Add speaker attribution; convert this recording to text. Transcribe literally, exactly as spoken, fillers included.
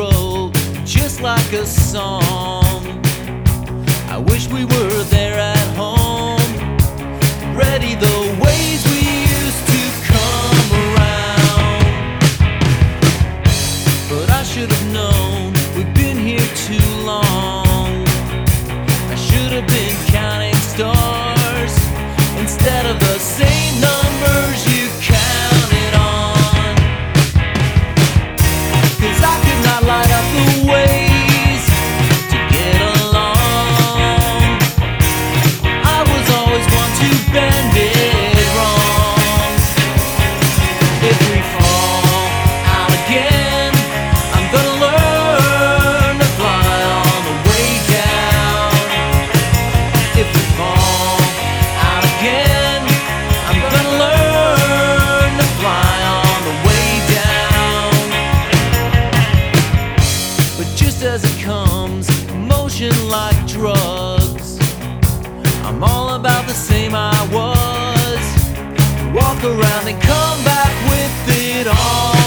Speaker 1: road, just like a song. I wish we were there at home, ready the ways we used to come around. But I should have known, we've been here too long. I should have been counting stars instead of the same numbers you counted on. 'Cause I could not light up the ways to get along. I was always one to bend it wrong. If we fall out again, I'm gonna learn to fly on the way down. If we fall out again, I'm gonna learn to fly on the way down. But just as it comes, emotion like drugs, I'm all about the same I was. Walk around and come back with it all.